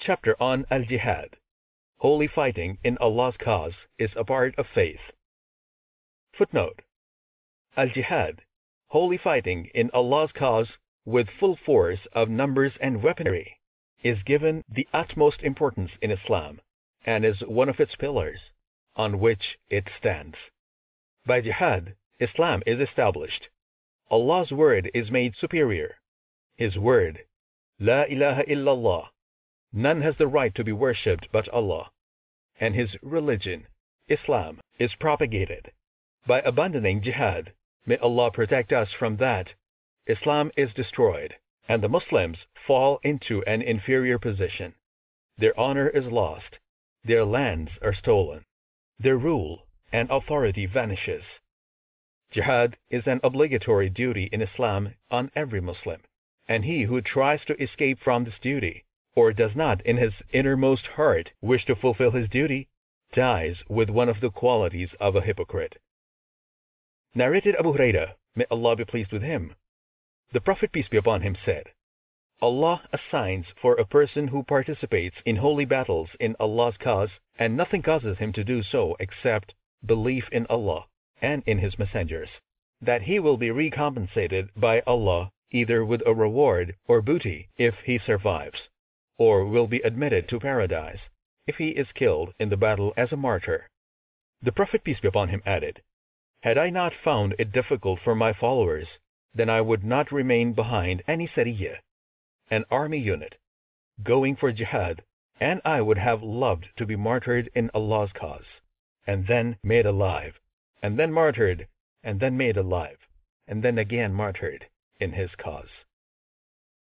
Chapter on Al-Jihad. Holy fighting in Allah's cause is a part of faith. Footnote. Al-Jihad, holy fighting in Allah's cause with full force of numbers and weaponry, is given the utmost importance in Islam and is one of its pillars on which it stands. By jihad, Islam is established. Allah's word is made superior. His word, La ilaha illallah, none has the right to be worshipped but Allah, and His religion, Islam, is propagated. By abandoning jihad, may Allah protect us from that, Islam is destroyed, and the Muslims fall into an inferior position. Their honor is lost, their lands are stolen, their rule and authority vanishes. Jihad is an obligatory duty in Islam on every Muslim, and he who tries to escape from this duty, or does not in his innermost heart wish to fulfill his duty, dies with one of the qualities of a hypocrite. Narrated Abu Hurairah, may Allah be pleased with him. The Prophet, peace be upon him, said, Allah assigns for a person who participates in holy battles in Allah's cause, and nothing causes him to do so except belief in Allah and in His messengers, that he will be recompensated by Allah either with a reward or booty if he survives, or will be admitted to paradise if he is killed in the battle as a martyr. The Prophet, peace be upon him, added, Had I not found it difficult for my followers, then I would not remain behind any sariyah, an army unit, going for jihad, and I would have loved to be martyred in Allah's cause, and then made alive, and then martyred, and then made alive, and then again martyred in His cause.